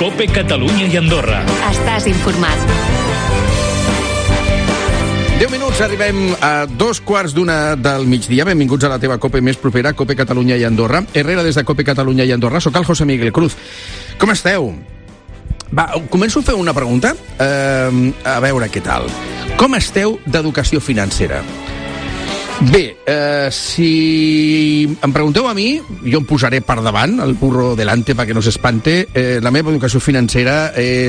COPE Catalunya i Andorra. Estàs informat. 10 minuts, arribem a 2:15 del migdia. Benvinguts a la teva COPE més propera, COPE Catalunya i Andorra. Herrera des de COPE Catalunya i Andorra. Soc el José Miguel Cruz. Com esteu? Va, començo a fer una pregunta. A veure què tal. Com esteu d'educació financera? Bé, si em pregunteu a mi, jo em posaré per davant, el burro delante perquè no s'espante. La meva educació financera,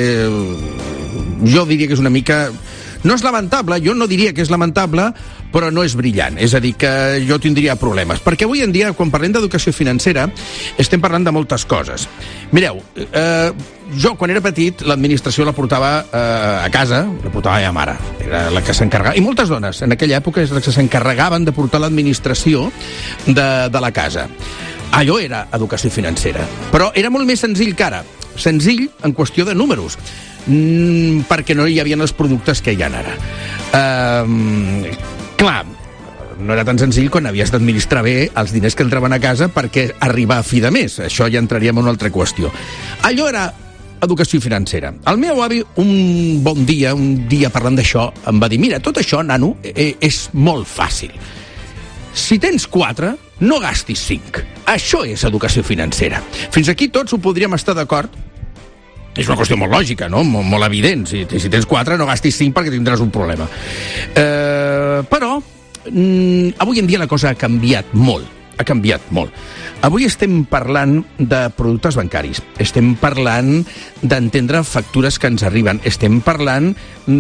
jo diria que és una mica... No és lamentable, jo no diria que és lamentable, però no és brillant. És a dir, que jo tindria problemes. Perquè avui en dia, quan parlem d'educació financera, estem parlant de moltes coses. Mireu, jo, quan era petit, l'administració la portava a casa, la portava a ma mare. Era la que s'encarregava. I moltes dones, en aquella època, és les que s'encarregaven de portar l'administració de la casa. Allò era educació financera. Però era molt més senzill que ara. Senzill en qüestió de números. Perquè no hi havia els productes que hi ha ara. Clar, no era tan senzill quan havies d'administrar bé els diners que entraven a casa perquè arribar a fi de mes. Això ja entraríem en una altra qüestió. Allò era educació financera. El meu avi, un dia parlant d'això, em va dir: mira, tot això, nano, és molt fàcil. Si tens 4, no gastis 5. Això és educació financera. Fins aquí tots ho podríem estar d'acord. És una qüestió molt lògica, no? Molt evident. Si tens 4, no gastis 5 perquè tindràs un problema. Però avui en dia la cosa ha canviat molt. Ha canviat molt. Avui estem parlant de productes bancaris. Estem parlant d'entendre factures que ens arriben. Estem parlant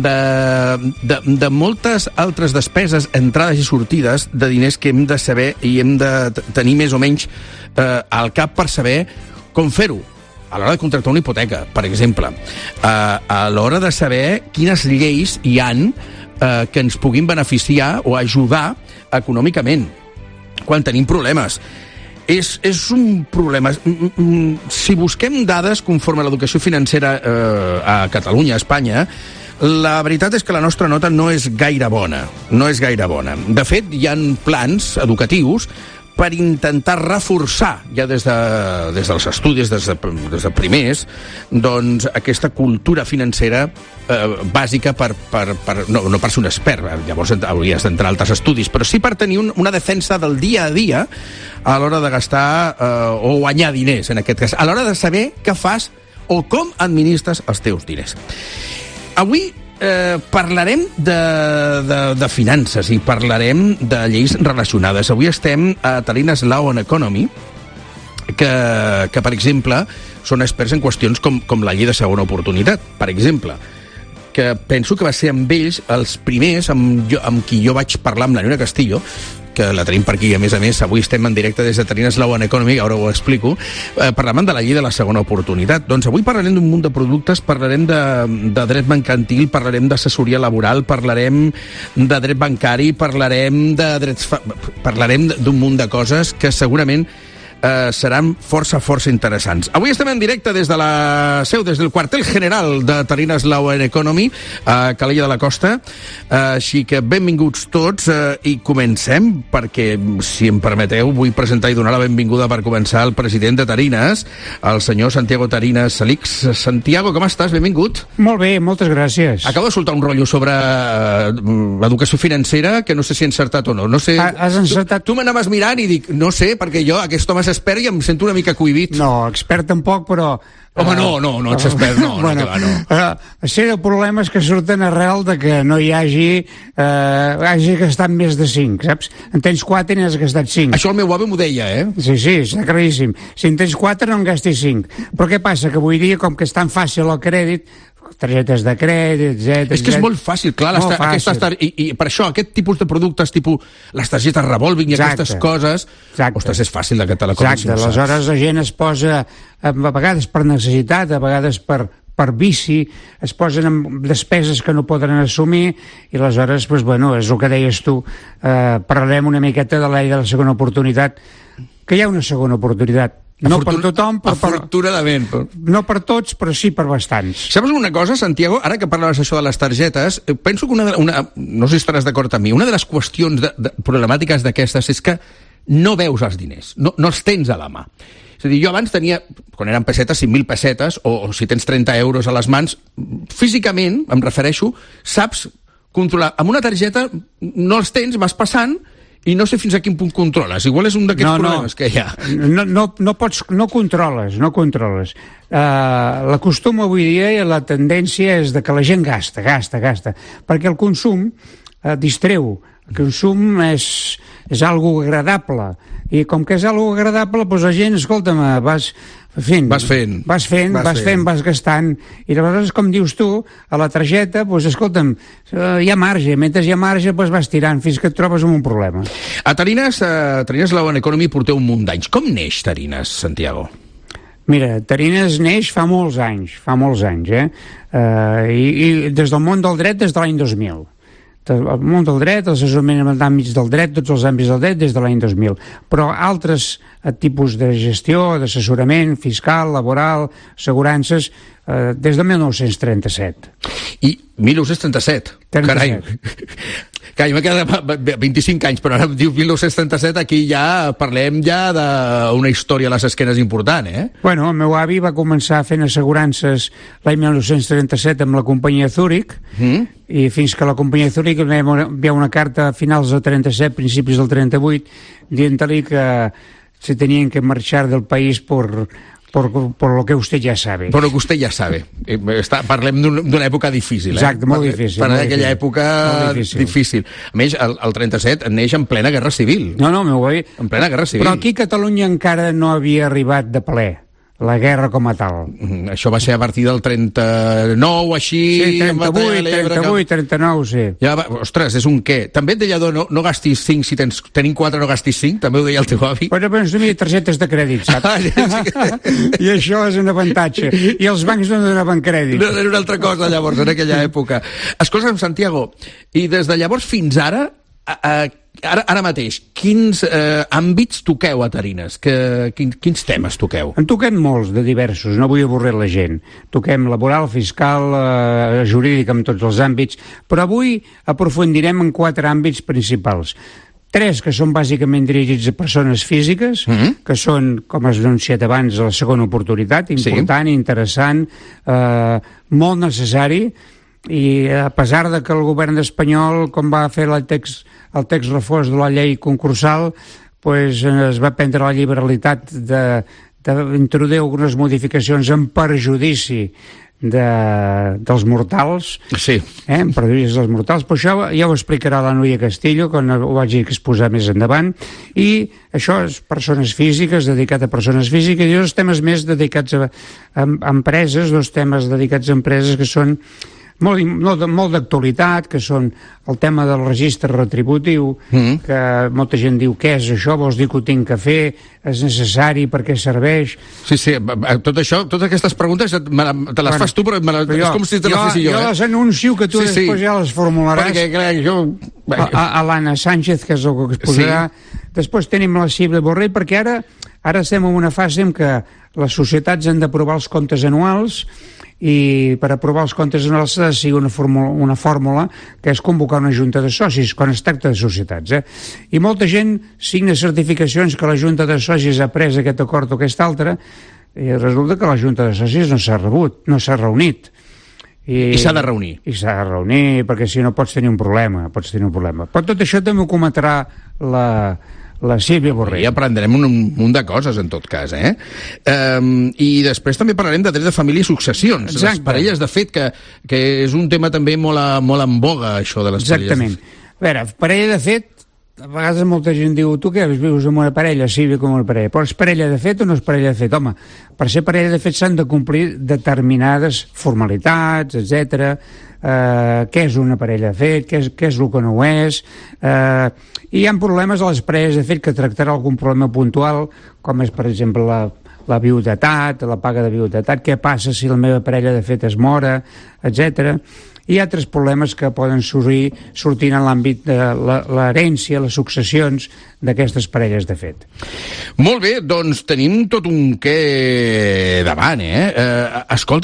de moltes altres despeses, entrades i sortides, de diners que hem de saber i hem de tenir més o menys al cap per saber com fer-ho. A l'hora de contractar una hipoteca, per exemple, a l'hora de saber quines lleis hi han que ens puguin beneficiar o ajudar econòmicament quan tenim problemes. És un problema. Si busquem dades conforme a l'educació financera a Catalunya, a Espanya, la veritat és que la nostra nota no és gaire bona. No és gaire bona. De fet, hi ha plans educatius per intentar reforçar, ja des dels estudis, des de primers, doncs aquesta cultura financera bàsica no per ser un expert, llavors hauries d'entrar a altres estudis, però sí per tenir una defensa del dia a dia a l'hora de gastar o guanyar diners, en aquest cas, a l'hora de saber què fas o com administres els teus diners. Avui parlarem de finances i parlarem de lleis relacionades. Avui estem a Talines Law and Economy, que per exemple, són experts en qüestions com la llei de segona oportunitat, per exemple, que penso que va ser amb ells els primers amb qui jo vaig parlar, amb la Nina Castillo, que la tenim per aquí, a més, avui estem en directe des de Talines Law and Economy, ara ho explico, parlàvem de la llei de la segona oportunitat. Doncs avui parlarem d'un munt de productes, parlarem de dret mercantil, parlarem d'assessoria laboral, parlarem de dret bancari, parlarem d'un munt de coses que segurament seran força interessants. Avui estem en directe des de la seu, des del quartel general de Talines Law and Economy a Calella de la Costa, així que benvinguts tots i comencem, perquè si em permeteu vull presentar i donar la benvinguda per començar al president de Talines, el senyor Santiago Tarinas Salix. Santiago, com estàs? Benvingut. Molt bé, moltes gràcies. Acabo de soltar un rotllo sobre l'educació financera que no sé si he encertat o no. No sé. Has encertat. Tu m'anaves mirant i dic, no sé, perquè jo aquest home expert i em sento una mica cohibit. No, expert tampoc, però... Home, no ets expert, no. Bueno, el problema és que surten arrel de que no hi hagi gastat més de 5, saps? En tens 4 i n'has gastat 5. Això el meu avi m'ho deia, Sí, està claríssim. Si en tens 4 no en gastis 5. Però què passa? Que avui dia, com que és tan fàcil el crèdit, targetes de crèdit, etc. És que és molt fàcil, clar, i per això aquest tipus de productes, tipus les targetes revolving i aquestes coses, ostres, és fàcil de catar la cosa. Exacte, aleshores la gent es posa, a vegades per necessitat, a vegades per vici, es posen amb despeses que no poden assumir i aleshores, és el que deies tu, parlarem una miqueta de la llei de la segona oportunitat, que hi ha una segona oportunitat. No per tothom, però afortunadament. No per tots, però sí per bastants. Saps una cosa, Santiago? Ara que parlaves això de les targetes, penso que no sé si estaràs d'acord amb mi, una de les qüestions problemàtiques d'aquestes és que no veus els diners, no els tens a la mà. És a dir, jo abans tenia, quan eren pessetes, 5.000 pessetes, o si tens 30 euros a les mans, físicament, em refereixo, saps controlar. Amb una targeta no els tens, vas passant, i no sé fins a quin punt controles. Igual és un d'aquests problemes que hi ha. No controles. L'acostum avui dia i la tendència és de que la gent gasta, perquè el consum distreu. El consum és algo agradable, i com que és algo agradable, doncs la gent, escolta'm, vas gastant, i llavors, com dius tu, a la targeta, doncs, escolta'm, hi ha marge, mentre hi ha marge, doncs vas tirant fins que et trobes amb un problema. A Tarines Law and Economy porteu un munt d'anys. Com neix Tarines, Santiago? Mira, Tarines neix fa molts anys, i des del món del dret des de l'any 2000. El món del dret, l'assessorament d'àmbits del dret, tots els àmbits del dret des de l'any 2000. Però altres tipus de gestió, d'assessorament, fiscal, laboral, assegurances, des de 1937. I 1937? Carai, m'ha quedat 25 anys, però ara em diu 1937, aquí ja parlem d'una història a les esquenes important, Bueno, el meu avi va començar fent assegurances l'any 1937 amb la companyia Zurich, i fins que la companyia Zurich va enviar una carta a finals del 37, principis del 38, dient-li que se tenien que marxar del país por lo que usted ya sabe. Por lo que usted ya sabe. Parlem d'una època difícil, Exacte, molt difícil. Per aquella època difícil. A més, el 37 neix en plena guerra civil. No, meu avi... En plena guerra civil. Però aquí a Catalunya encara no havia arribat de ple la guerra com a tal. Això va ser a partir del 39, així... Sí, 38, 39, sí. Ja ostres, és un què. També et deia, no gastis 5, si tenim 4 no gastis 5, també ho deia el teu avi. Però no hi havia targetes de crèdit, saps? I això és un avantatge. I els bancs no donaven crèdit. No, era una altra cosa, llavors, en aquella època. Escolta'm, Santiago, i des de llavors fins ara, ara mateix, quins àmbits toqueu a Tarines? Quins temes toqueu? En toquem molts, de diversos, no vull avorrir la gent. Toquem laboral, fiscal, jurídic, en tots els àmbits, però avui aprofundirem en 4 àmbits principals. 3 que són bàsicament dirigits a persones físiques, que són, com has anunciat abans, la segona oportunitat, important, interessant, molt necessari, i a pesar de que el govern espanyol, com va fer el text refós de la llei concursal, pues, es va prendre la liberalitat d'introduir algunes modificacions en perjudici dels mortals, en perjudici dels mortals, però això ja ho explicarà la Núria Castillo quan ho vagi a exposar més endavant. I això és persones físiques, dedicat a persones físiques, i dos temes més dedicats a empreses, 2 temes dedicats a empreses que són molt d'actualitat, que són el tema del registre retributiu, que molta gent diu, què és això? Vols dir que ho tinc que fer? És necessari? Per què serveix? Sí, tot això, totes aquestes preguntes te les fas tu, però és com si te les fessi jo. Jo les anuncio que tu després ja les formularàs. Perquè, clar, jo... A l'Anna Sánchez, que és el que exposarà. Després tenim la Sílvia Borrell, perquè ara estem en una fase en què les societats han d'aprovar els comptes anuals, i per aprovar els comptes anuals s'ha de seguir una fórmula que és convocar una junta de socis quan es tracta de societats. I molta gent signa certificacions que la junta de socis ha pres aquest acord o aquest altre, i resulta que la junta de socis no s'ha reunit. I s'ha de reunir. I s'ha de reunir, perquè si no pots tenir un problema. Però tot això també ho comentarà la Sílvia Borrell. I aprendrem un munt de coses, en tot cas, I després també parlarem de dret de família i successions. Exacte. Les parelles de fet, que és un tema també molt en boga, això de les Exactament. parelles. A veure, parella de fet, a vegades molta gent diu, tu què, vius amb una parella? Sí, viu com una parella. Però és parella de fet o no és parella de fet? Home, per ser parella de fet s'han de complir determinades formalitats, etc. Què és una parella de fet, què és el que no ho és, i hi ha problemes a les parelles de fet que tractarà algun problema puntual, com és per exemple la viudetat, la paga de viudetat, què passa si la meva parella de fet es mora, etc. I altres problemes que poden sortir en l'àmbit de l'herència, les successions d'aquestes parelles de fet. Molt bé, doncs tenim tot un què davant, Escolta'm,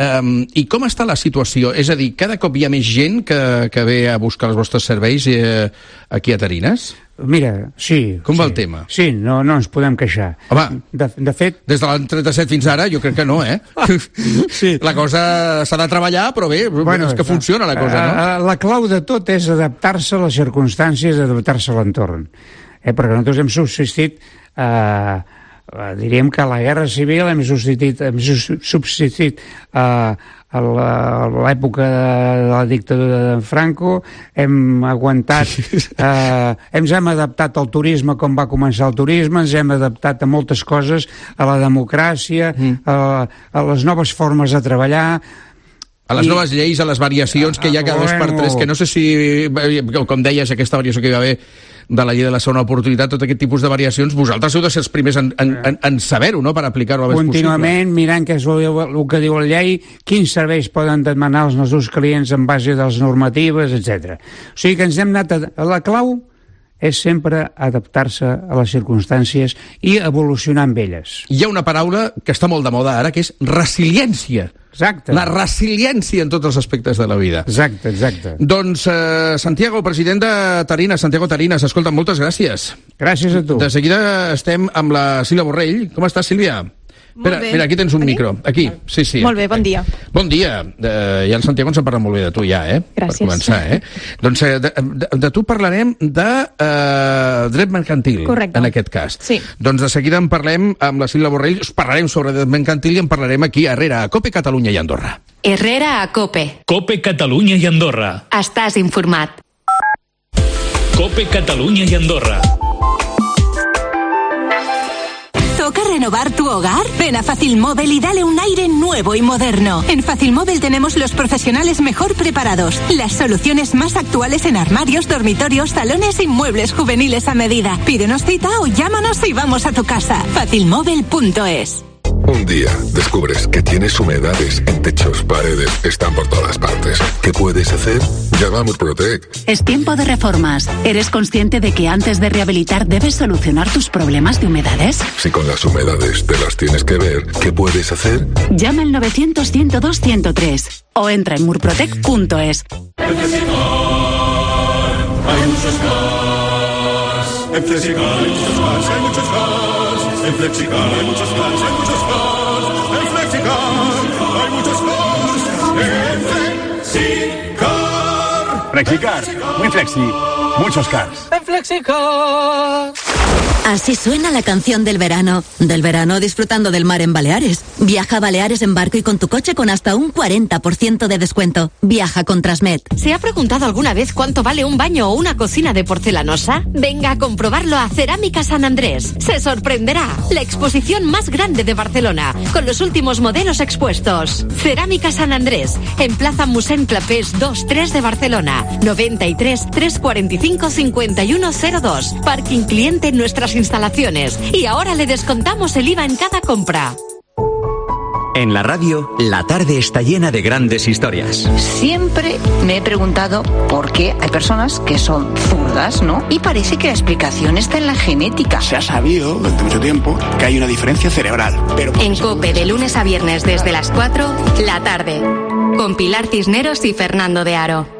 I com està la situació? És a dir, cada cop hi ha més gent que ve a buscar els vostres serveis aquí a Tarines? Mira, sí. Com va el tema? Sí, no ens podem queixar. Home, de fet... Des de l'any 37 fins ara, jo crec que no, Sí. La cosa s'ha de treballar, però bé, és que funciona la cosa, no? La clau de tot és adaptar-se a les circumstàncies, adaptar-se a l'entorn. Perquè nosaltres hem subsistit... diríem que a la Guerra Civil hem subsistit a l'època de la dictadura de Franco, hem aguantat, ens hem adaptat al turisme com va començar el turisme, ens hem adaptat a moltes coses, a la democràcia, a les noves formes de treballar, a les noves lleis, a les variacions que hi ha cada 2x3, que no sé si, com deies, aquesta variació que hi va haver de la llei de la segona oportunitat, tot aquest tipus de variacions, vosaltres heu de ser els primers en saber-ho, no?, per aplicar-ho el més possible. Contínuament mirant què és el que diu la llei, quins serveis poden demanar els nostres clients en base de les normatives, etc. O sigui que ens hem anat la clau és sempre adaptar-se a les circumstàncies i evolucionar amb elles. Hi ha una paraula que està molt de moda ara, que és resiliència. Exacte. La resiliència en tots els aspectes de la vida. Exacte. Doncs, Santiago, president de Tarines, Santiago Tarines, escolta, moltes gràcies. Gràcies a tu. De seguida estem amb la Sílvia Borrell. Com estàs, Sílvia? Espera, mira, aquí tens un micro. Aquí, sí. Molt bé, bon dia. Bon dia. Ja el Santiago ens ha parlat molt bé de tu, ja, Gràcies. Per començar, Doncs de tu parlarem de dret mercantil. Correcte. En aquest cas. Sí. Doncs de seguida en parlem amb la Sílvia Borrell, us parlarem sobre dret mercantil i en parlarem aquí a Herrera, a COPE, Catalunya i Andorra. Herrera a COPE. COPE, Catalunya i Andorra. Estàs informat. COPE, Catalunya i Andorra. ¿Toca renovar tu hogar? Ven a Fácil Móvil y dale un aire nuevo y moderno. En Fácil Móvil tenemos los profesionales mejor preparados, las soluciones más actuales en armarios, dormitorios, salones y muebles juveniles a medida. Pídenos cita o llámanos y vamos a tu casa. Fácilmóvil.es. Un día descubres que tienes humedades en techos, paredes, están por todas partes. ¿Qué puedes hacer? Llama a Murprotec. Es tiempo de reformas. ¿Eres consciente de que antes de rehabilitar debes solucionar tus problemas de humedades? Si con las humedades te las tienes que ver, ¿qué puedes hacer? Llama al 900-102-103 o entra en murprotec.es. En Flexicar hay muchos cars. En Flexicar hay muchos cars, hay muchos cars. En Flexicar hay muchos cars, hay muchos cars. En Flexicar hay muchos cars. En Flexicar. Flexicar, muy flexi, muchos cars. En Flexicar. Así suena la canción del verano. Del verano disfrutando del mar en Baleares. Viaja a Baleares en barco y con tu coche con hasta un 40% de descuento. Viaja con Transmed. ¿Se ha preguntado alguna vez cuánto vale un baño o una cocina de porcelanosa? Venga a comprobarlo a Cerámica San Andrés. Se sorprenderá. La exposición más grande de Barcelona, con los últimos modelos expuestos. Cerámica San Andrés, en Plaza Mossèn Clapés 2-3 de Barcelona. 93 345 5102. Parking cliente en nuestras instalaciones. Y ahora le descontamos el IVA en cada compra. En la radio, la tarde está llena de grandes historias. Siempre me he preguntado por qué hay personas que son zurdas, ¿no? Y parece que la explicación está en la genética. Se ha sabido durante mucho tiempo que hay una diferencia cerebral. Pero en COPE, de lunes a viernes desde las 4, la tarde. Con Pilar Cisneros y Fernando de Aro.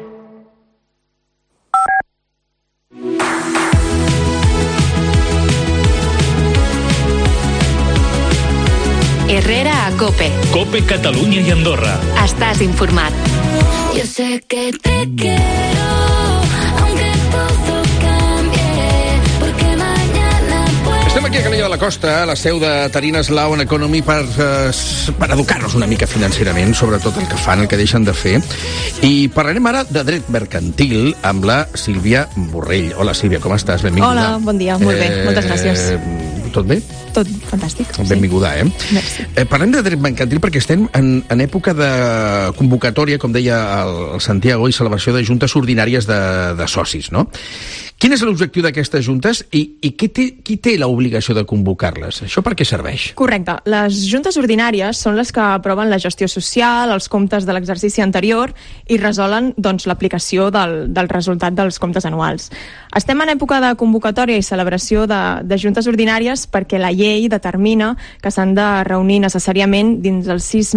Herrera a COPE. COPE, Catalunya i Andorra. Estàs informat. Yo sé que te quiero, aunque todo cambie, porque mañana puedo... Estem aquí a Calella de la Costa, a la seu de Tarines Law Economy, per educar-nos una mica financerament sobre tot el que fan, el que deixen de fer. I parlarem ara de dret mercantil amb la Sílvia Borrell. Hola, Sílvia, com estàs? Benvinguda. Hola, bon dia, molt bé, moltes gràcies. Tot bé? Tot fantàstic. Benvinguda, Merci. Parlem de dret mercantil perquè estem en època de convocatòria, com deia el Santiago, i celebració de juntes ordinàries de socis, no? Quin és l'objectiu d'aquestes juntes i qui té l'obligació de convocar-les? Això per què serveix? Correcte. Les juntes ordinàries són les que aproven la gestió social, els comptes de l'exercici anterior i resolen doncs, l'aplicació del resultat dels comptes anuals. Estem en època de convocatòria i celebració de juntes ordinàries perquè la llei determina que s'han de reunir necessàriament dins els 6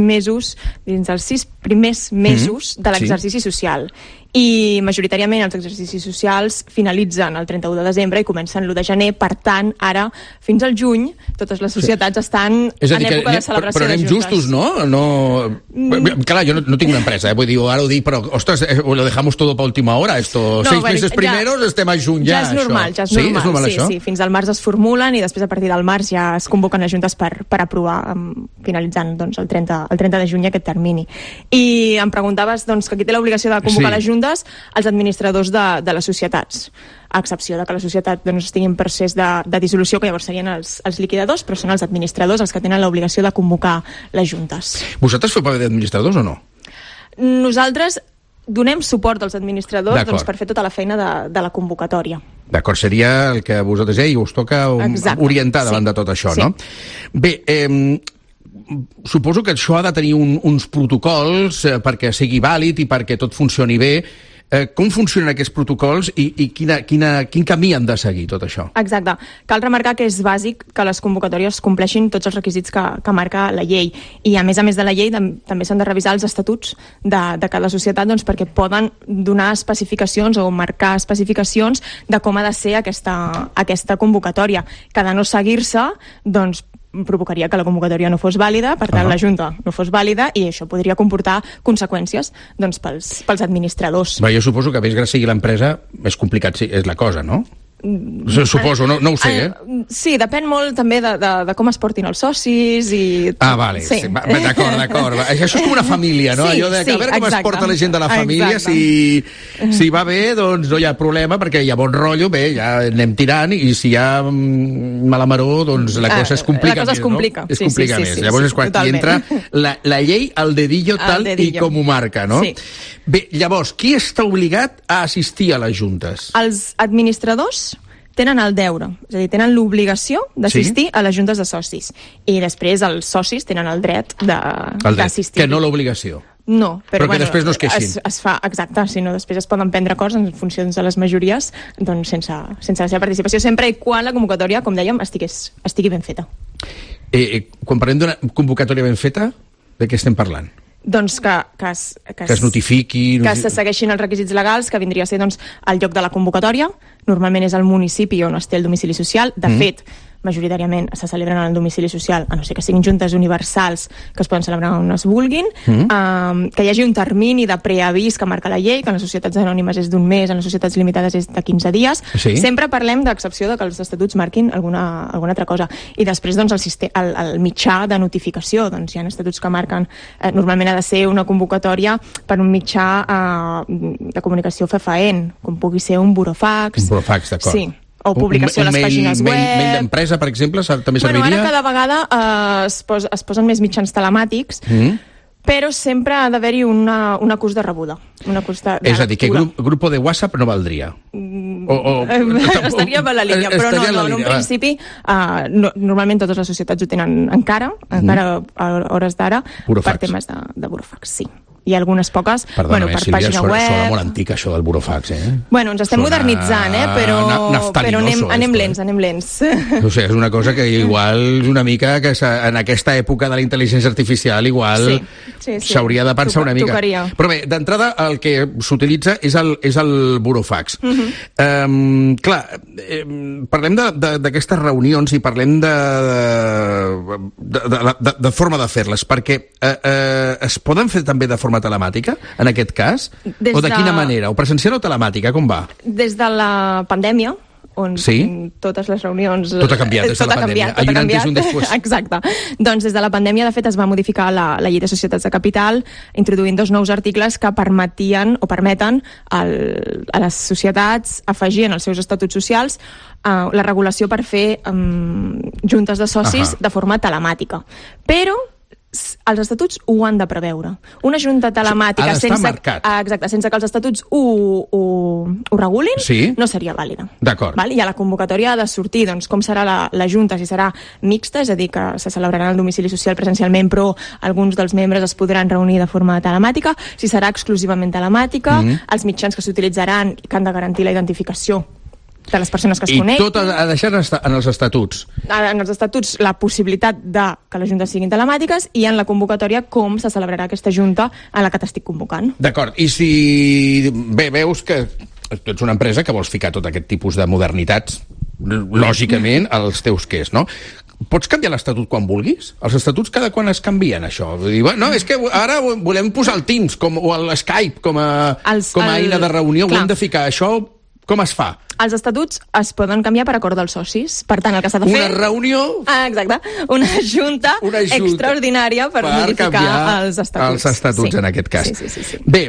primers mesos de l'exercici social. I majoritàriament els exercicis socials finalitzen el 31 de desembre i comencen l'1 de gener. Per tant, ara, fins al juny, totes les societats estan en època de celebració de juntes. Però anem justos, no? Clar, jo no tinc una empresa, vull dir, ara ho dic, però, ostres, lo dejamos todo para última hora, esto. 6 meses primeros, estem a juny ja, ja és normal, això. Ja és normal, és normal, sí, això? sí. Fins al març es formulen i després a partir del març ja es convoquen les juntes per aprovar, finalitzant doncs, el 30 de juny aquest termini. I em preguntaves doncs, que qui té l'obligació de convocar les juntes, els administradors de les societats, a excepció de que la societat doncs, estigui en procés de dissolució, que llavors serien els liquidadors, però són els administradors els que tenen l'obligació de convocar les juntes. Vosaltres feu paper d'administradors o no? Nosaltres donem suport als administradors doncs, per fer tota la feina de la convocatòria. D'acord, seria el que vosaltres us toca orientar davant de tot això, no? Bé, suposo que això ha de tenir uns protocols perquè sigui vàlid i perquè tot funcioni bé. Com funcionen aquests protocols i quin camí han de seguir tot això? Exacte. Cal remarcar que és bàsic que les convocatòries compleixin tots els requisits que marca la llei i a més de la llei també s'han de revisar els estatuts de cada societat doncs, perquè poden donar especificacions o marcar especificacions de com ha de ser aquesta convocatòria. Que de no seguir-se, doncs provocaria que la convocatòria no fos vàlida, per tant la Junta no fos vàlida i això podria comportar conseqüències doncs, pels administradors. Jo suposo que més gran sigui l'empresa, més complicat és la cosa, no? Suposo, no ho sé, Sí, depèn molt també de com es portin els socis i... Vale, sí. D'acord. Això és com una família, no? Allò de que a veure com es porta la gent de la família, si va bé, doncs no hi ha problema, perquè hi ha bon rotllo, bé, ja anem tirant, i si hi ha mala maror, doncs la cosa es complica més, no? La cosa es complica. Es complica més. Llavors és quan hi entra la llei al dedillo tal i com ho marca, no? Bé, llavors, qui està obligat a assistir a les juntes? Els administradors tenen el deure, és a dir, tenen l'obligació d'assistir a les juntes de socis. I després els socis tenen el dret d'assistir. Que no l'obligació. No, però que després no es queixin. Es fa, exacte, si no, després es poden prendre acords en funció de les majories, doncs sense la seva participació, sempre i quan la convocatòria, com dèiem, estigui ben feta. Quan parlem d'una convocatòria ben feta, de què estem parlant? Doncs que es notifiqui... Que se segueixin els requisits legals, que vindria a ser doncs, el lloc de la convocatòria. Normalment és el municipi on es té el domicili social. De fet, majoritàriament se celebren en el domicili social, a no ser que siguin juntes universals que es poden celebrar on es vulguin, que hi hagi un termini de preavís que marca la llei, que en les societats anònimes és d'1 mes, en les societats limitades és de 15 dies. Sempre parlem d'excepció de que els estatuts marquin alguna altra cosa. I després doncs, el mitjà de notificació, doncs hi ha estatuts que marquen, normalment ha de ser una convocatòria per un mitjà de comunicació fefaent, com pugui ser un burofax. Un burofax, d'acord. Sí. O publicació a les pàgines web. Un mail d'empresa, per exemple, també serviria? Ara cada vegada es posen més mitjans telemàtics, però sempre ha d'haver-hi un acús de rebuda. És a dir, que grupo de WhatsApp no valdria? Estaria per la línia, però no, en un principi normalment totes les societats ho tenen encara a hores d'ara, per temes de burofax, sí. Hi ha algunes poques, perdona, per Sílvia, pàgina web... Sona molt antic, això del burofax, Bueno, ens estem modernitzant, però anem lents. O sigui, és una cosa que igual és una mica que en aquesta època de la intel·ligència artificial igual s'hauria de pensar una mica. Però bé, d'entrada el que s'utilitza és el burofax. Clar, parlem d'aquestes reunions i parlem de forma de fer-les, perquè es poden fer també de forma telemàtica, en aquest cas? O de quina manera? O presencial o telemàtica? Com va? Des de la pandèmia, on totes les reunions... Tot ha canviat des de la pandèmia. Hi ha un antes i un després. Exacte. Doncs des de la pandèmia, de fet, es va modificar la llei de societats de capital, introduint 2 nous articles que permeten a les societats afegir en els seus estatuts socials la regulació per fer juntes de socis de forma telemàtica. Però els estatuts ho han de preveure. Una junta telemàtica sense que els estatuts ho regulin no seria vàlida. D'acord. I a la convocatòria ha de sortir com serà la junta, si serà mixta, és a dir, que se celebrarà el domicili social presencialment, però alguns dels membres es podran reunir de forma telemàtica, si serà exclusivament telemàtica, els mitjans que s'utilitzaran i que han de garantir la identificació de les persones que es connecten. I tot ha deixat en els estatuts? En els estatuts la possibilitat de que les juntes siguin telemàtiques i en la convocatòria com se celebrarà aquesta junta a la que t'estic convocant. D'acord. I si veus que tu ets una empresa que vols ficar tot aquest tipus de modernitats, lògicament, als teus quers, no? Pots canviar l'estatut quan vulguis? Els estatuts cada quan es canvien, això? Vull dir, no, és que ara volem posar el Teams o el Skype com a eina de reunió, ho hem de ficar. Això com es fa? Els estatuts es poden canviar per acord dels socis. Per tant, el que s'ha de fer... Una reunió... exacte. Una junta extraordinària per modificar els estatuts. Els estatuts, en aquest cas. Sí. Bé,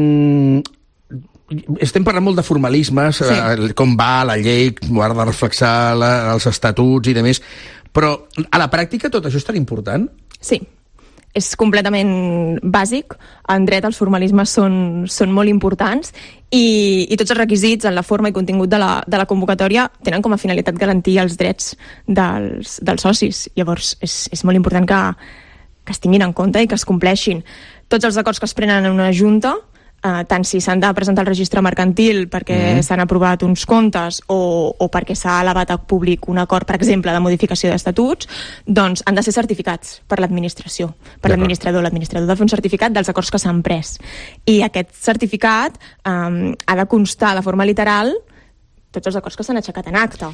estem parlant molt de formalismes, com va la llei, ha de reflexar els estatuts i demés, però a la pràctica tot això és tan important? Sí. És completament bàsic. En dret els formalismes són molt importants i tots els requisits en la forma i contingut de la convocatòria tenen com a finalitat garantir els drets dels socis. Llavors és molt important que es tinguin en compte i que es compleixin. Tots els acords que es prenen en una junta, tant si s'han de presentar al registre mercantil perquè s'han aprovat uns comptes o perquè s'ha elevat a públic un acord, per exemple, de modificació d'estatuts, doncs han de ser certificats per l'administració, per l'administrador. L'administrador ha de fer un certificat dels acords que s'han pres. I aquest certificat ha de constar de forma literal tots els acords que s'han aixecat en acte.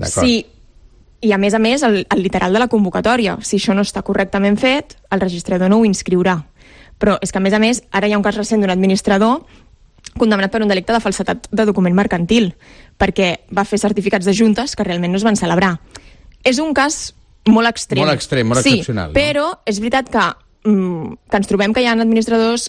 I a més, el literal de la convocatòria. Si això no està correctament fet, el registrador no ho inscriurà. Però és que, a més, ara hi ha un cas recent d'un administrador condemnat per un delicte de falsedat de document mercantil, perquè va fer certificats de juntes que realment no es van celebrar. És un cas molt extrem. Molt excepcional. Sí, però és veritat que ens trobem que hi ha administradors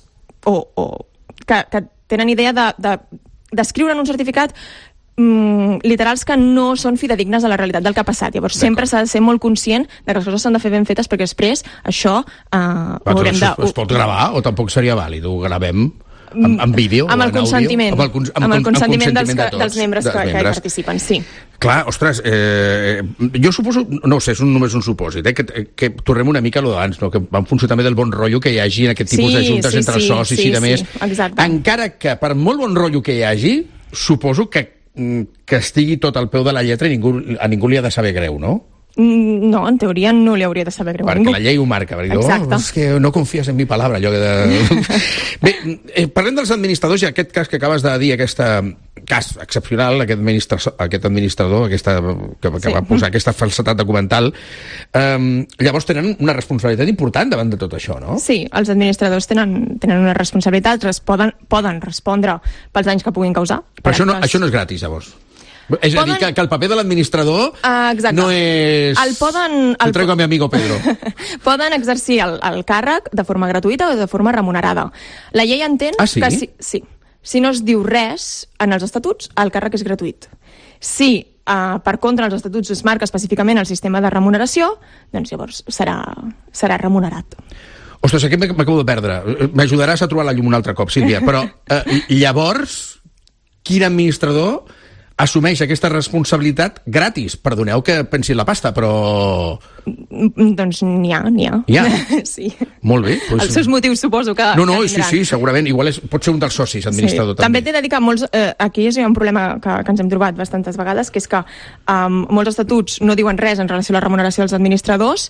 que tenen idea d'escriure en un certificat literals que no són fidedignes a la realitat del que ha passat. Llavors sempre s'ha de ser molt conscient de que les coses s'han de fer ben fetes, perquè després això haurem de... Es pot gravar o tampoc seria vàlid? Ho gravem en vídeo? Amb el consentiment. Amb el consentiment dels membres que hi participen, sí. Clar, ostres, jo suposo, no ho sé, és només un supòsit, que tornem una mica a lo d'abans, no? Que va en funció també del bon rotllo que hi hagi en aquest tipus de juntes entre socis i de més. Encara que per molt bon rotllo que hi hagi, suposo que estigui tot al peu de la lletra i a ningú li ha de saber greu, no? No, en teoria no li hauria de saber greu a ningú. Perquè la llei ho marca. És que no confies en mi palabra, allò que Bé, parlem dels administradors i aquest cas que acabes de dir, aquest cas excepcional, aquest administrador que va posar aquesta falsedat documental, llavors tenen una responsabilitat important davant de tot això, no? Sí, els administradors tenen una responsabilitat, poden respondre pels danys que puguin causar. Però això no és gratis, llavors. És a dir, que el paper de l'administrador no és... Ho traigo a mi amigo Pedro. Poden exercir el càrrec de forma gratuïta o de forma remunerada. La llei entén que si no es diu res en els estatuts, el càrrec és gratuït. Si, per contra, en els estatuts es marca específicament el sistema de remuneració, doncs llavors serà remunerat. Ostres, aquí m'acabo de perdre. M'ajudaràs a trobar la llum un altre cop, Sílvia. Però llavors, quin administrador assumeix aquesta responsabilitat gratis? Perdoneu que pensi en la pasta, però... Doncs n'hi ha. N'hi ha? Sí. Molt bé. Els seus motius suposo que... No, sí, segurament. Igual pot ser un dels socis, administrador. També t'he de dir que aquí és un problema que ens hem trobat bastantes vegades, que és que molts estatuts no diuen res en relació a la remuneració dels administradors,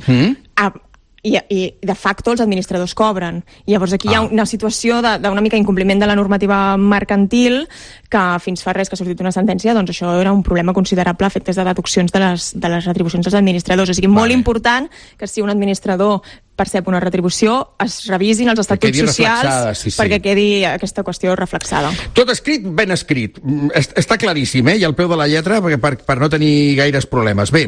i de facto els administradors cobren. I llavors aquí hi ha una situació d'una mica incompliment de la normativa mercantil, que fins fa res que ha sortit una sentència, doncs això era un problema considerable a efectes de deduccions de les retribucions dels administradors. O sigui, molt important que si un administrador percep una retribució, es revisin els estatuts socials perquè quedi aquesta qüestió reflexada. Tot escrit, ben escrit. Està claríssim, i al peu de la lletra, per no tenir gaires problemes. Bé,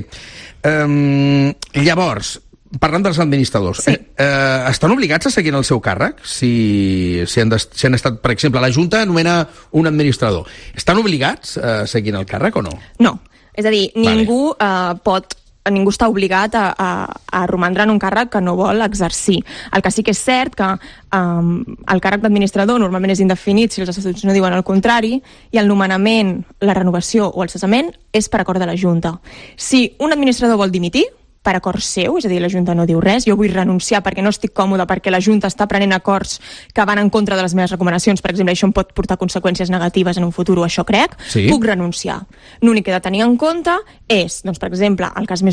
llavors, parlant dels administradors, estan obligats a seguir el seu càrrec? Si han estat, per exemple, la Junta anomena un administrador. Estan obligats a seguir el càrrec o no? No. És a dir, ningú pot ningú està obligat a romandre en un càrrec que no vol exercir. El que sí que és cert que el càrrec d'administrador normalment és indefinit si els estatuts no diuen el contrari, i el nomenament, la renovació o el cessament és per acord de la Junta. Si un administrador vol dimitir, per acord seu, és a dir, la Junta no diu res, jo vull renunciar perquè no estic còmode, perquè la Junta està prenent acords que van en contra de les meves recomanacions, per exemple, això em pot portar conseqüències negatives en un futur, o això crec, sí. Puc renunciar. L'únic que he de tenir en compte és, doncs, per exemple, el cas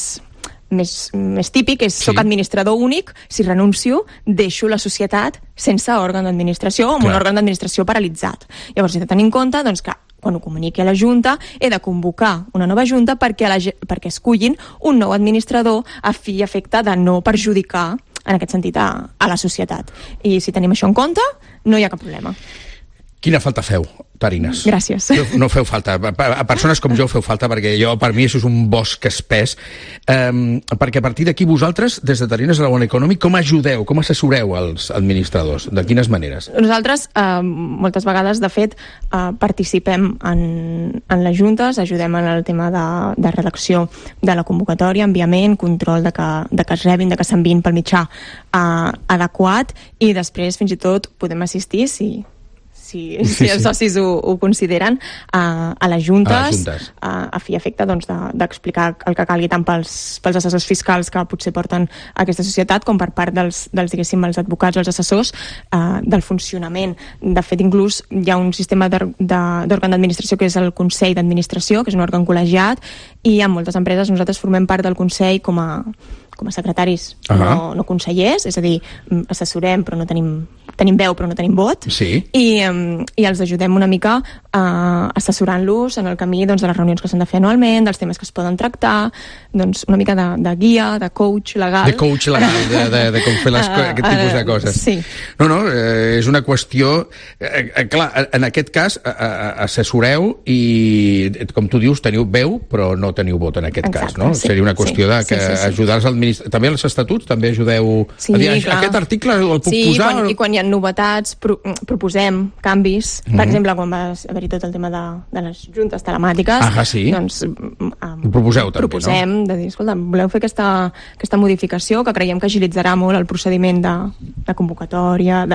més típic és soc administrador únic, si renuncio deixo la societat sense òrgan d'administració o amb un òrgan d'administració paralitzat. Llavors he de tenir en compte doncs, que quan ho comuniqui a la Junta he de convocar una nova Junta perquè escullin un nou administrador a fi i efecte de no perjudicar en aquest sentit a la societat. I si tenim això en compte no hi ha cap problema. Quina falta feu, Tarines. Gràcies. No feu falta. A persones com jo feu falta, perquè per mi això és un bosc espès. Perquè a partir d'aquí vosaltres, des de Tarines Aragon Econòmic, com ajudeu, com assessoreu els administradors? De quines maneres? Nosaltres, moltes vegades, de fet, participem en les juntes, ajudem en el tema de redacció de la convocatòria, enviament, control de que es rebin, de que s'enviïn pel mitjà adequat, i després, fins i tot, podem assistir, si els socis ho consideren, a les juntes, a fi i efecte d'explicar el que calgui tant pels assessors fiscals que potser porten aquesta societat com per part dels diguéssim, els advocats o els assessors del funcionament. De fet, inclús hi ha un sistema d'òrgan d'administració que és el Consell d'Administració, que és un òrgan col·legiat, i en moltes empreses nosaltres formem part del Consell com a secretaris, no consellers, és a dir, assessorem però no tenim veu però no tenim vot, i els ajudem una mica assessorant-los en el camí de les reunions que s'han de fer anualment, dels temes que es poden tractar, una mica de guia, de coach legal. De coach legal, de com fer aquest tipus de coses. Sí. No, és una qüestió... Clar, en aquest cas, assessoreu i, com tu dius, teniu veu, però no teniu vot en aquest cas, no? Seria una qüestió de que ajudar els administradors. També els estatuts també ajudeu a dir, aquest article el puc posar? Sí, i quan hi ha novetats proposem canvis. Per exemple, quan va haver-hi tot el tema de les juntes telemàtiques, doncs proposeu també, proposem de dir, escolta, voleu fer aquesta modificació que creiem que agilitzarà molt el procediment de convocatòria,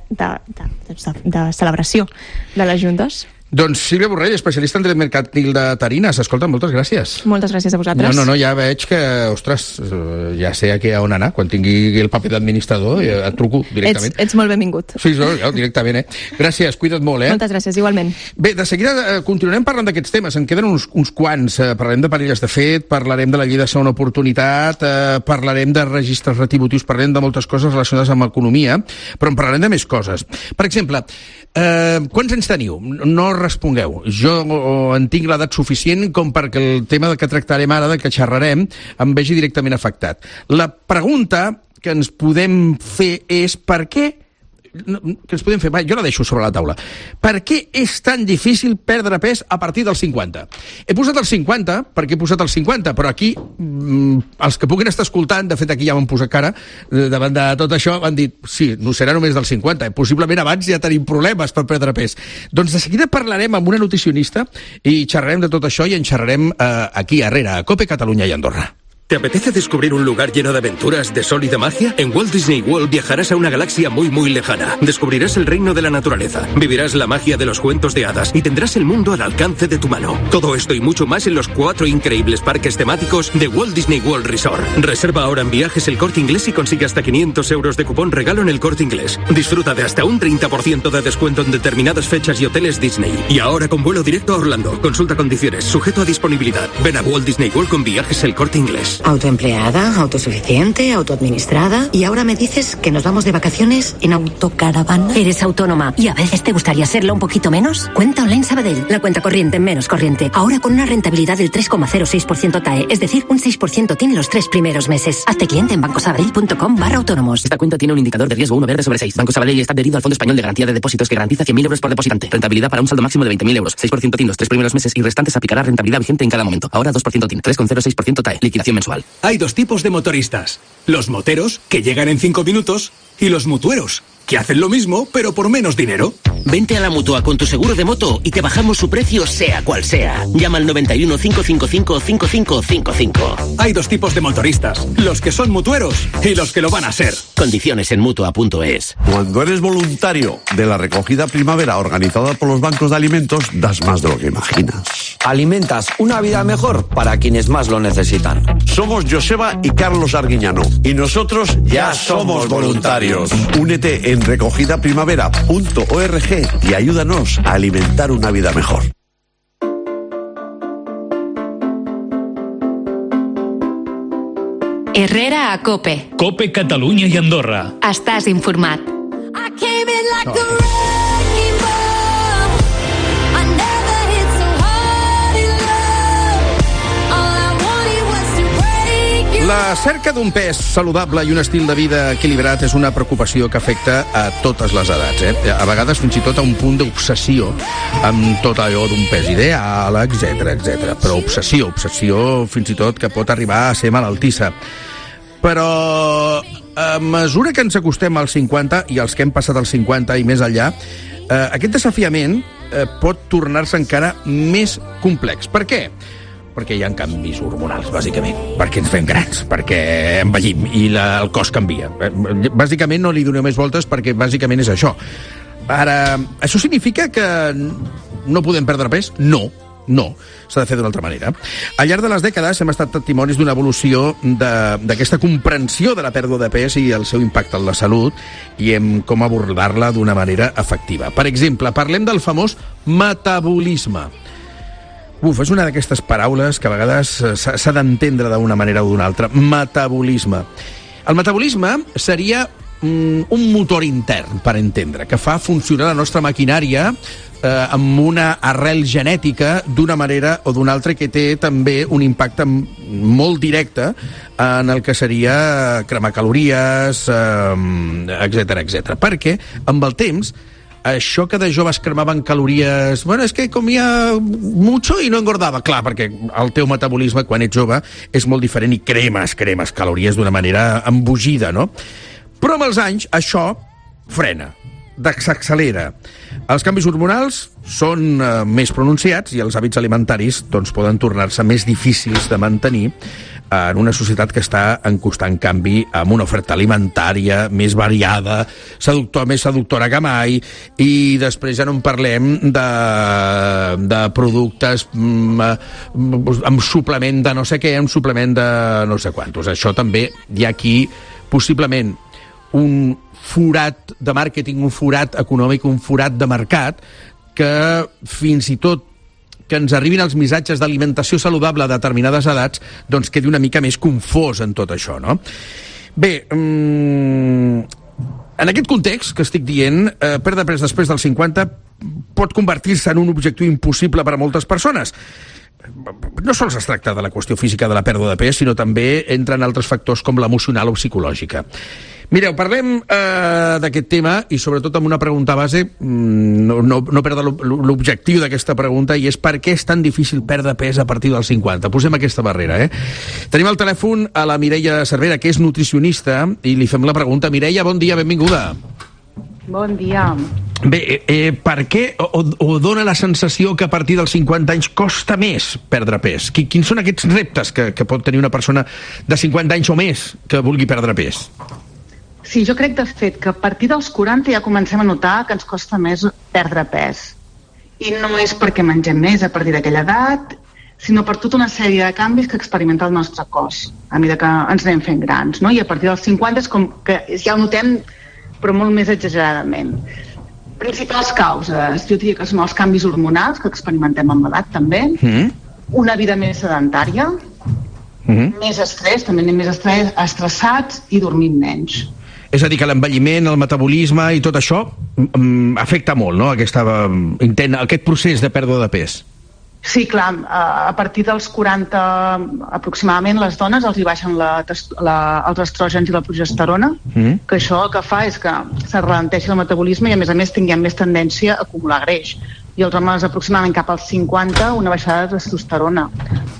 de celebració de les juntes. Doncs Sílvia Borrell, especialista en dret mercantil de Tarines. Escolta, moltes gràcies. Moltes gràcies a vosaltres. No, ja veig que, ostres, ja sé a on anar. Quan tingui el paper d'administrador et truco directament. Ets molt benvingut. Sí, directament, Gràcies, cuida't molt, Moltes gràcies, igualment. Bé, de seguida continuarem parlant d'aquests temes. En queden uns quants. Parlarem de parelles de fet, parlarem de la llei de segona oportunitat, parlarem de registres retributius, parlarem de moltes coses relacionades amb l'economia, però en parlarem de més coses. Per exemple, quants anys teniu? No respongueu. Jo en tinc l'edat suficient com perquè el tema que tractarem ara, que xerrarem, em vegi directament afectat. La pregunta que ens podem fer és per què jo la deixo sobre la taula. Per què és tan difícil perdre pes a partir dels 50? He posat els 50 perquè he posat els 50, però aquí els que puguin estar escoltant, de fet aquí ja m'han posat cara davant de tot això, han dit, sí, no serà només dels 50, possiblement abans ja tenim problemes per perdre pes. Doncs de seguida parlarem amb una nutricionista i xerrarem de tot això i en xerrarem aquí darrere, a COPE Catalunya i Andorra. ¿Te apetece descubrir un lugar lleno de aventuras, de sol y de magia? En Walt Disney World viajarás a una galaxia muy muy lejana. Descubrirás el reino de la naturaleza, vivirás la magia de los cuentos de hadas y tendrás el mundo al alcance de tu mano. Todo esto y mucho más en los 4 increíbles parques temáticos de Walt Disney World Resort. Reserva ahora en Viajes El Corte Inglés y consigue hasta 500 euros de cupón regalo en El Corte Inglés. Disfruta de hasta un 30% de descuento en determinadas fechas y hoteles Disney. Y ahora con vuelo directo a Orlando. Consulta condiciones, sujeto a disponibilidad. Ven a Walt Disney World con Viajes El Corte Inglés. Autoempleada, autosuficiente, autoadministrada. Y ahora me dices que nos vamos de vacaciones en autocaravana. ¿Eres autónoma y a veces te gustaría serlo un poquito menos? Cuenta Online Sabadell, la cuenta corriente menos corriente. Ahora con una rentabilidad del 3,06% TAE, es decir, un 6% TIN los 3 primeros meses. Hazte cliente en bancosabadell.com/autónomos. Esta cuenta tiene un indicador de riesgo 1 verde sobre 6. Banco Sabadell está adherido al Fondo Español de Garantía de Depósitos que garantiza 100.000 euros por depositante. Rentabilidad para un saldo máximo de 20.000 euros. 6% TIN los 3 primeros meses y restantes aplicará rentabilidad vigente en cada momento. Ahora 2% TIN, 3,06% TAE. Liquidación mensual. Hay dos tipos de motoristas. Los moteros, que llegan en 5 minutos, y los mutueros, que hacen lo mismo, pero por menos dinero. Vente a la Mutua con tu seguro de moto y te bajamos su precio sea cual sea. Llama al 91 555 5555. Hay dos tipos de motoristas, los que son mutueros y los que lo van a ser. Condiciones en Mutua.es. Cuando eres voluntario de la recogida primavera organizada por los bancos de alimentos, das más de lo que imaginas. Alimentas una vida mejor para quienes más lo necesitan. Somos Joseba y Carlos Arguiñano y nosotros ya somos voluntarios. Únete en recogidaprimavera.org y ayúdanos a alimentar una vida mejor. Herrera a COPE. COPE Catalunya i Andorra. Estàs informat. La cerca d'un pes saludable i un estil de vida equilibrat és una preocupació que afecta a totes les edats, a vegades fins i tot a un punt d'obsessió amb tot allò d'un pes ideal, etc. Però obsessió fins i tot que pot arribar a ser malaltissa. Però a mesura que ens acostem als 50 i els que hem passat als 50 i més enllà, aquest desafiament pot tornar-se encara més complex. Per què? Perquè hi ha canvis hormonals, bàsicament. Perquè ens fem grans, perquè envellim i el cos canvia. Bàsicament no li donem més voltes perquè bàsicament és això. Ara, això significa que no podem perdre pes? No. S'ha de fer d'una altra manera. Al llarg de les dècades hem estat testimonis d'una evolució d'aquesta comprensió de la pèrdua de pes i el seu impacte en la salut i en com abordar-la d'una manera efectiva. Per exemple, parlem del famós metabolisme. És una d'aquestes paraules que a vegades s'ha d'entendre d'una manera o d'una altra. Metabolisme. El metabolisme seria un motor intern, per entendre, que fa funcionar la nostra maquinària amb una arrel genètica d'una manera o d'una altra que té també un impacte molt directe en el que seria cremar calories, etc. Perquè amb el temps això que de joves cremaven calories... Bueno, és que comia mucho i no engordava. Clar, perquè el teu metabolisme, quan ets jove, és molt diferent i cremes calories d'una manera embogida, no? Però amb els anys, això frena, s'accelera. Els canvis hormonals són més pronunciats i els hàbits alimentaris doncs, poden tornar-se més difícils de mantenir en una societat que està en constant canvi, amb una oferta alimentària més variada, més seductora que mai, i després ja no en parlem de productes amb suplement de no sé què, amb suplement de no sé quantos. Això també hi ha aquí possiblement un forat de màrqueting, un forat econòmic, un forat de mercat, que fins i tot que ens arribin els missatges d'alimentació saludable a determinades edats, doncs quedi una mica més confós en tot això, no? Bé, en aquest context que estic dient, perdre pes després dels 50 pot convertir-se en un objectiu impossible per a moltes persones. No sols es tracta de la qüestió física de la pèrdua de pes, sinó també entren altres factors com l'emocional o psicològica. Mireu, parlem d'aquest tema i sobretot amb una pregunta base, no perdre l'objectiu d'aquesta pregunta, i és per què és tan difícil perdre pes a partir dels 50. Posem aquesta barrera, Tenim al telèfon a la Mireia Cervera, que és nutricionista, i li fem la pregunta. Mireia, bon dia, benvinguda. Bon dia. Bé, per què o dona la sensació que a partir dels 50 anys costa més perdre pes? Quins són aquests reptes que pot tenir una persona de 50 anys o més que vulgui perdre pes? Sí, jo crec, de fet, que a partir dels 40 ja comencem a notar que ens costa més perdre pes. I no és perquè mengem més a partir d'aquella edat, sinó per tota una sèrie de canvis que experimenta el nostre cos, a mesura que ens anem fent grans, no? I a partir dels 50 és com que ja ho notem, però molt més exageradament. Principals causes, jo diria que són els canvis hormonals que experimentem amb l'edat, també, una vida més sedentària, més estrès, també anem més estressats i dormim menys. És a dir, que l'envelliment, el metabolisme i tot això afecta molt, no?, aquest procés de pèrdua de pes. Sí, clar, a partir dels 40 aproximadament les dones els hi baixen els estrògens i la progesterona, que això el que fa és que se ralenteixi el metabolisme i a més tinguem més tendència a acumular greix. I els homes aproximadament cap als 50 una baixada de testosterona,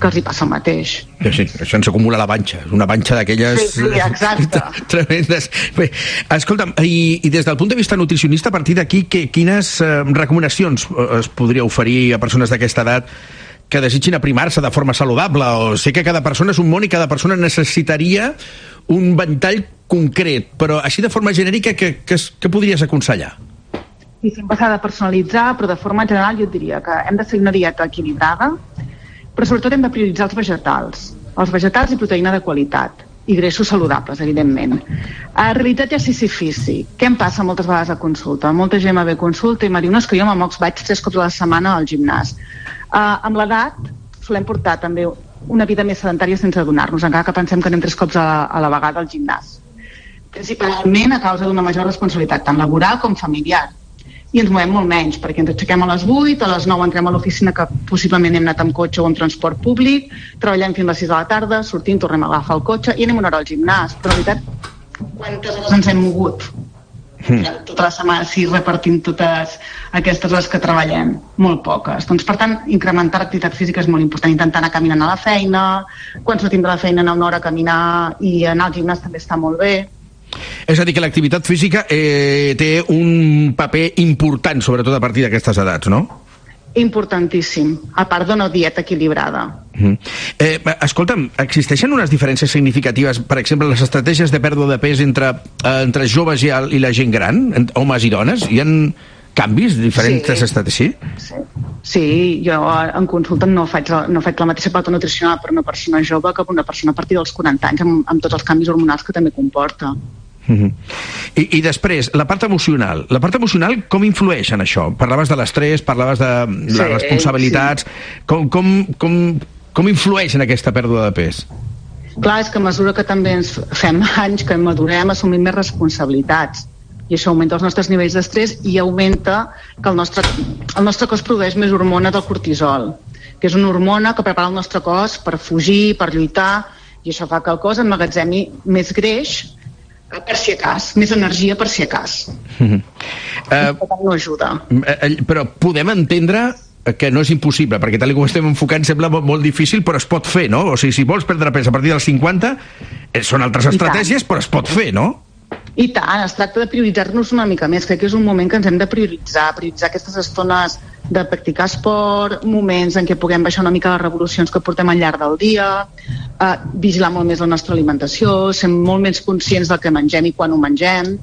que els hi passa el mateix. Sí, això ens acumula la banxa, és una banxa d'aquelles... Sí, exacte. Tremendes. Bé, escolta'm, i des del punt de vista nutricionista, a partir d'aquí, quines recomanacions es podria oferir a persones d'aquesta edat que desitgin aprimar-se de forma saludable? O sé que cada persona és un món i cada persona necessitaria un ventall concret, però així de forma genèrica, què podries aconsellar? I sempre s'ha de personalitzar, però de forma general jo et diria que hem de seguir una dieta equilibrada, però sobretot hem de prioritzar els vegetals i proteïna de qualitat, i greixos saludables, evidentment. Realitzar exercici físic. Què em passa moltes vegades a consulta? Molta gent me ve a consulta i em diu, no, és que jo vaig 3 cops a la setmana al gimnàs. Amb l'edat solem portar també una vida més sedentària sense adonar-nos, encara que pensem que anem 3 cops a la vegada al gimnàs. Principalment a causa d'una major responsabilitat, tant laboral com familiar. I ens movem molt menys, perquè ens aixequem a les 8, a les 9 entrem a l'oficina, que possiblement hem anat amb cotxe o amb transport públic, treballem fins a les 6 de la tarda, sortim, tornem a agafar el cotxe i anem una hora al gimnàs. Però, en veritat, quantes hores ens hem mogut? Tota la setmana, sí, repartint totes aquestes hores que treballem. Molt poques. Doncs, per tant, incrementar l'activitat física és molt important. Intentar anar caminant a la feina, quan sortim de la feina anar una hora a caminar i anar al gimnàs també està molt bé. És a dir, que l'activitat física té un paper important, sobretot a partir d'aquestes edats, no? Importantíssim, a part d'una dieta equilibrada. Escolta'm, existeixen unes diferències significatives, per exemple, les estratègies de pèrdua de pes entre joves i la gent gran, homes i dones? Hi ha canvis diferents estratègies? Sí, jo en consulta no faig la mateixa pauta nutricional per una persona jove que per una persona a partir dels 40 anys, amb tots els canvis hormonals que també comporta. I després, la part emocional. La part emocional com influeix en això? Parlaves de l'estrès, parlaves de les responsabilitats. Com influeix en aquesta pèrdua de pes? Clar, és que a mesura que també ens fem anys, que madurem, assumim més responsabilitats. I això augmenta els nostres nivells d'estrès i augmenta que el nostre cos produeix més hormona del cortisol, que és una hormona que prepara el nostre cos per fugir, per lluitar, i això fa que el cos emmagatzemi més greix per si acas, més energia per si acas. No ajuda. Però podem entendre que no és impossible, perquè tal com ho estem enfocant sembla molt difícil, però es pot fer, no? O sigui, si vols perdre pes a partir dels 50, són altres estratègies, però es pot fer, no? I tant, es tracta de prioritzar-nos una mica més. Crec que és un moment que ens hem de prioritzar aquestes estones de practicar esport, moments en què puguem baixar una mica les revolucions que portem al llarg del dia, vigilar molt més la nostra alimentació, ser molt més conscients del que mengem i quan ho mengem.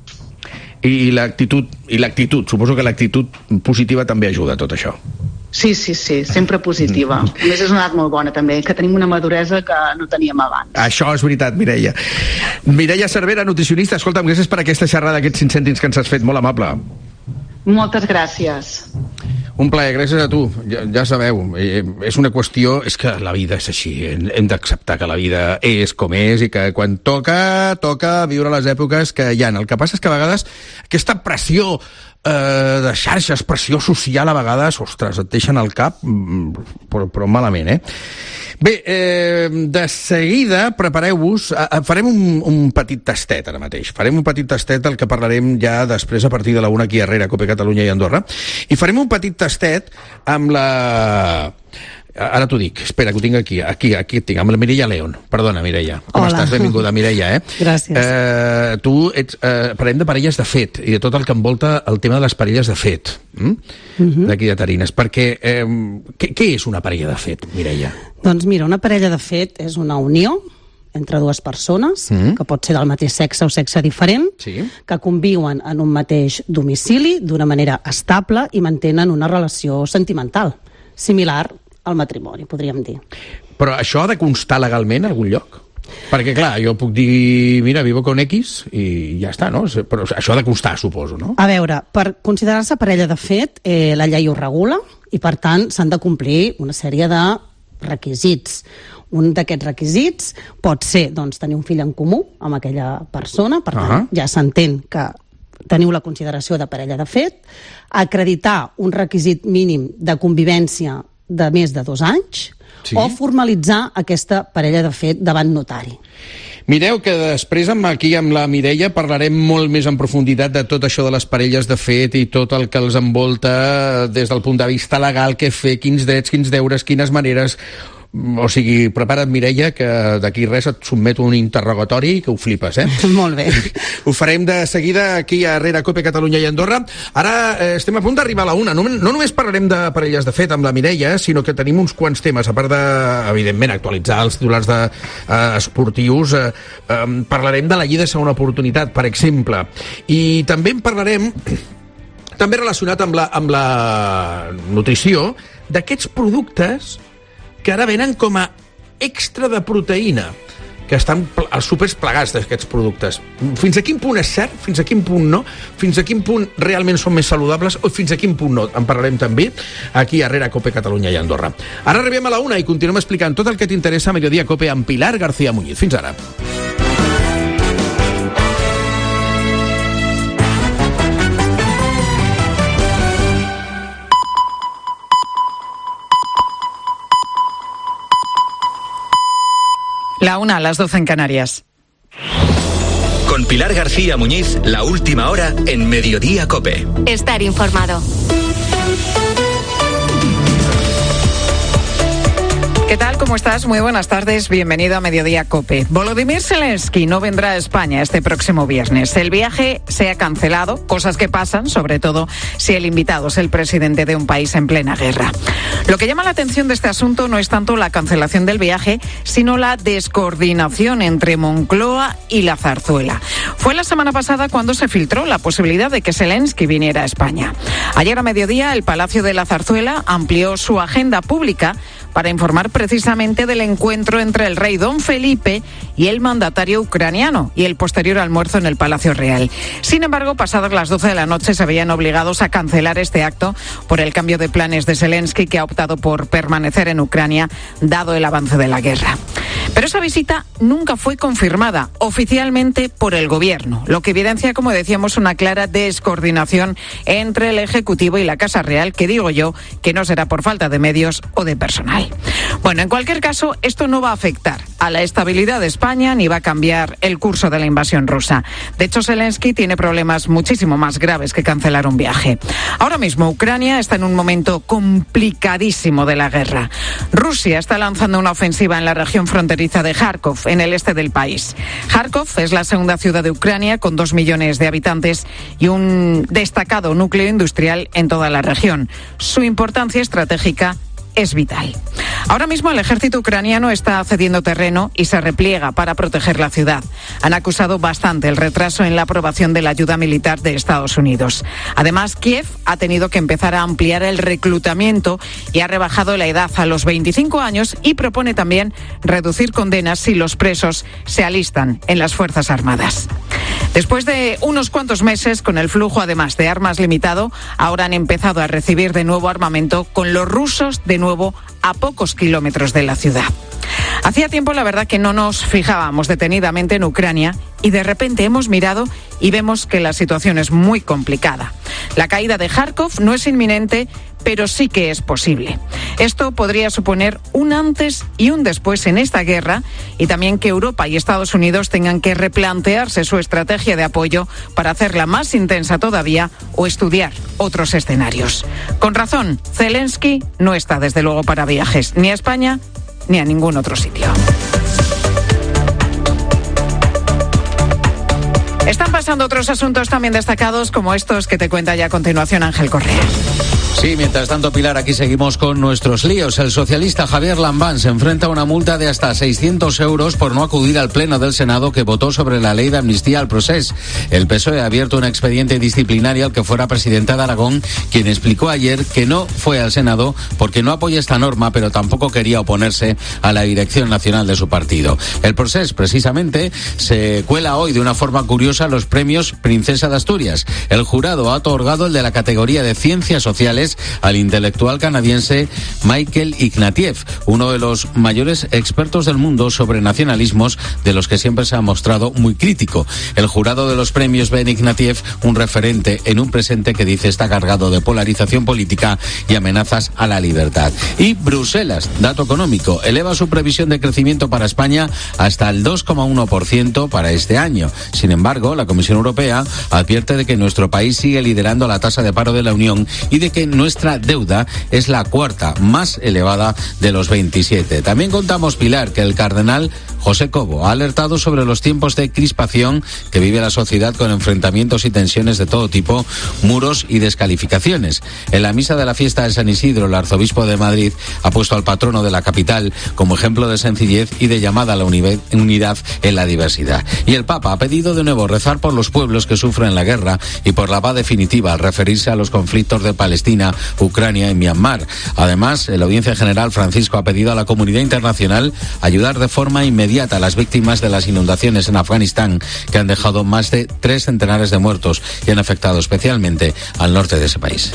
I l'actitud, suposo que l'actitud positiva també ajuda a tot això. Sí, sempre positiva. A més, és una edat molt bona, també, que tenim una maduresa que no teníem abans. Això és veritat, Mireia. Mireia Cervera, nutricionista, escolta'm, gràcies per aquesta xerrada, aquests 5 cèntims que ens has fet, molt amable. Moltes gràcies. Un plaer, gràcies a tu. Ja sabeu, és una qüestió... És que la vida és així, hem d'acceptar que la vida és com és i que quan toca viure les èpoques que hi ha. El que passa és que a vegades aquesta pressió de xarxes, pressió social a vegades, ostres, et deixen al cap, però malament, Bé, de seguida, prepareu-vos, farem un petit tastet ara mateix, farem un petit tastet del que parlarem ja després a partir de la 1 aquí a Herrera, Cope Catalunya i Andorra, i farem un petit tastet amb la... Ara t'ho dic, espera, que ho tinc aquí et tinc, amb la Mireia León. Perdona, Mireia. Com estàs? Benvinguda, Mireia, Gràcies. Tu parlem de parelles de fet i de tot el que envolta el tema de les parelles de fet, d'aquí de Tarines, perquè què és una parella de fet, Mireia? Doncs mira, una parella de fet és una unió entre dues persones, que pot ser del mateix sexe o sexe diferent, que conviuen en un mateix domicili d'una manera estable i mantenen una relació sentimental, similar al matrimoni, podríem dir. Però això ha de constar legalment en algun lloc? Perquè, clar, jo puc dir, mira, vivo con X i ja està, no? Però això ha de constar, suposo, no? A veure, per considerar-se parella de fet, la llei ho regula i, per tant, s'han de complir una sèrie de requisits. Un d'aquests requisits pot ser, doncs, tenir un fill en comú amb aquella persona, per tant, ja s'entén que teniu la consideració de parella de fet, acreditar un requisit mínim de convivència de més de 2 anys, o formalitzar aquesta parella de fet davant notari. Mireu que després aquí amb la Mireia parlarem molt més en profunditat de tot això de les parelles de fet i tot el que els envolta des del punt de vista legal, què fer, quins drets, quins deures, quines maneres, O sigui, prepara't, Mireia, que d'aquí res et sotmeto un interrogatori que ho flipes, Molt bé. Ho farem de seguida aquí a Herrera, Cope, Catalunya i Andorra. Ara estem a punt d'arribar a la una. No només parlarem de parelles de fet amb la Mireia, sinó que tenim uns quants temes, a part de, evidentment, actualitzar els titulars esportius. Parlarem de la llei de segona oportunitat, per exemple. I també en parlarem, també relacionat amb la nutrició, d'aquests productes que ara venen com a extra de proteïna, que estan els súpers plegats d'aquests productes. Fins a quin punt és cert, fins a quin punt no, fins a quin punt realment són més saludables o fins a quin punt no. En parlarem també aquí a Herrera, Cope, Catalunya i Andorra. Ara arribem a la una i continuem explicant tot el que t'interessa a Mediodía Cope amb Pilar García Muñiz. Fins ara. La una, a las 12 en Canarias. Con Pilar García Muñiz, la última hora en Mediodía Cope. Estar informado. ¿Qué tal? ¿Cómo estás? Muy buenas tardes. Bienvenido a Mediodía Cope. Volodymyr Zelensky no vendrá a España este próximo viernes. El viaje se ha cancelado, cosas que pasan, sobre todo si el invitado es el presidente de un país en plena guerra. Lo que llama la atención de este asunto no es tanto la cancelación del viaje, sino la descoordinación entre Moncloa y la Zarzuela. Fue la semana pasada cuando se filtró la posibilidad de que Zelensky viniera a España. Ayer a mediodía, el Palacio de la Zarzuela amplió su agenda pública para informar precisamente del encuentro entre el rey Don Felipe y el mandatario ucraniano y el posterior almuerzo en el Palacio Real. Sin embargo, pasadas las 12 de la noche se veían obligados a cancelar este acto por el cambio de planes de Zelensky, que ha optado por permanecer en Ucrania dado el avance de la guerra. Pero esa visita nunca fue confirmada oficialmente por el gobierno, lo que evidencia, como decíamos, una clara descoordinación entre el Ejecutivo y la Casa Real, que digo yo que no será por falta de medios o de personal. Bueno, en cualquier caso, esto no va a afectar a la estabilidad de España ni va a cambiar el curso de la invasión rusa. De hecho, Zelensky tiene problemas muchísimo más graves que cancelar un viaje. Ahora mismo, Ucrania está en un momento complicadísimo de la guerra. Rusia está lanzando una ofensiva en la región fronteriza de Kharkov, en el este del país. Kharkov es la segunda ciudad de Ucrania con 2 millones de habitantes y un destacado núcleo industrial en toda la región. Su importancia estratégica es vital. Ahora mismo el ejército ucraniano está cediendo terreno y se repliega para proteger la ciudad. Han acusado bastante el retraso en la aprobación de la ayuda militar de Estados Unidos. Además, Kiev ha tenido que empezar a ampliar el reclutamiento y ha rebajado la edad a los 25 años y propone también reducir condenas si los presos se alistan en las Fuerzas Armadas. Después de unos cuantos meses, con el flujo además de armas limitado, ahora han empezado a recibir de nuevo armamento con los rusos de nuevo a pocos kilómetros de la ciudad. Hacía tiempo, la verdad, que no nos fijábamos detenidamente en Ucrania y de repente hemos mirado y vemos que la situación es muy complicada. La caída de Kharkov no es inminente, pero sí que es posible. Esto podría suponer un antes y un después en esta guerra y también que Europa y Estados Unidos tengan que replantearse su estrategia de apoyo para hacerla más intensa todavía o estudiar otros escenarios. Con razón, Zelensky no está desde luego para viajes ni a España ni a ningún otro sitio. Están pasando otros asuntos también destacados como estos que te cuenta ya a continuación Ángel Correa. Sí, mientras tanto, Pilar, aquí seguimos con nuestros líos. El socialista Javier Lambán se enfrenta a una multa de hasta 600 euros por no acudir al Pleno del Senado que votó sobre la ley de amnistía al procés. El PSOE ha abierto un expediente disciplinario al que fuera presidenta de Aragón, quien explicó ayer que no fue al Senado porque no apoya esta norma, pero tampoco quería oponerse a la dirección nacional de su partido. El procés, precisamente, se cuela hoy de una forma curiosa los premios Princesa de Asturias. El jurado ha otorgado el de la categoría de Ciencias Sociales al intelectual canadiense Michael Ignatieff, uno de los mayores expertos del mundo sobre nacionalismos, de los que siempre se ha mostrado muy crítico. El jurado de los premios ve en Ignatieff un referente en un presente que dice está cargado de polarización política y amenazas a la libertad. Y Bruselas, dato económico, eleva su previsión de crecimiento para España hasta el 2,1% para este año. Sin embargo, la Comisión Europea advierte de que nuestro país sigue liderando la tasa de paro de la Unión y de que nuestra deuda es la cuarta más elevada de los 27. También contamos, Pilar, que el cardenal José Cobo ha alertado sobre los tiempos de crispación que vive la sociedad con enfrentamientos y tensiones de todo tipo, muros y descalificaciones. En la misa de la fiesta de San Isidro, el arzobispo de Madrid ha puesto al patrono de la capital como ejemplo de sencillez y de llamada a la unidad en la diversidad. Y el Papa ha pedido de nuevo rezar por los pueblos que sufren la guerra y por la paz definitiva al referirse a los conflictos de Palestina, Ucrania y Myanmar. Además, en la Audiencia General, Francisco ha pedido a la comunidad internacional ayudar de forma inmediata a las víctimas de las inundaciones en Afganistán, que han dejado más de 3 centenares de muertos y han afectado especialmente al norte de ese país.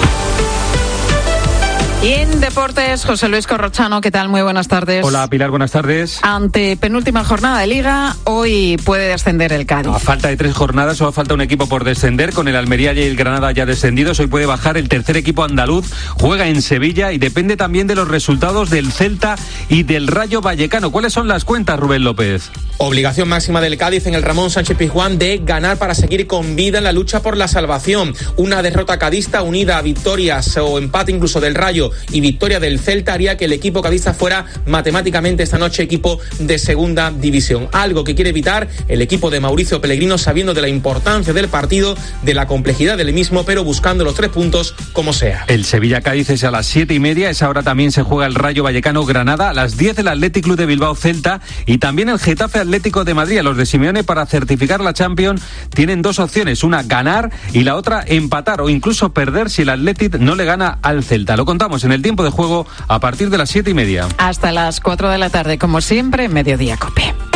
Y en deportes, José Luis Corrochano, ¿qué tal? Muy buenas tardes. Hola, Pilar, buenas tardes. Ante penúltima jornada de Liga, hoy puede descender el Cádiz. A falta de 3 jornadas, solo falta un equipo por descender, con el Almería y el Granada ya descendidos. Hoy puede bajar el tercer equipo andaluz, juega en Sevilla y depende también de los resultados del Celta y del Rayo Vallecano. ¿Cuáles son las cuentas, Rubén López? Obligación máxima del Cádiz en el Ramón Sánchez Pizjuán de ganar para seguir con vida en la lucha por la salvación. Una derrota cadista unida a victorias o empate incluso del Rayo y victoria del Celta haría que el equipo cadista fuera matemáticamente esta noche equipo de segunda división. Algo que quiere evitar el equipo de Mauricio Pellegrino, sabiendo de la importancia del partido, de la complejidad del mismo, pero buscando los 3 puntos como sea. El Sevilla-Cádiz es a las 7:30. Esa hora también se juega el Rayo Vallecano-Granada. A las 10 el Athletic Club de Bilbao-Celta y también el Getafe Atlético de Madrid. A los de Simeone, para certificar la Champions, tienen 2 opciones. Una, ganar, y la otra, empatar o incluso perder si el Athletic no le gana al Celta. Lo contamos en el tiempo de juego a partir de las 7:30. Hasta las 4 de la tarde, como siempre, Mediodía COPE.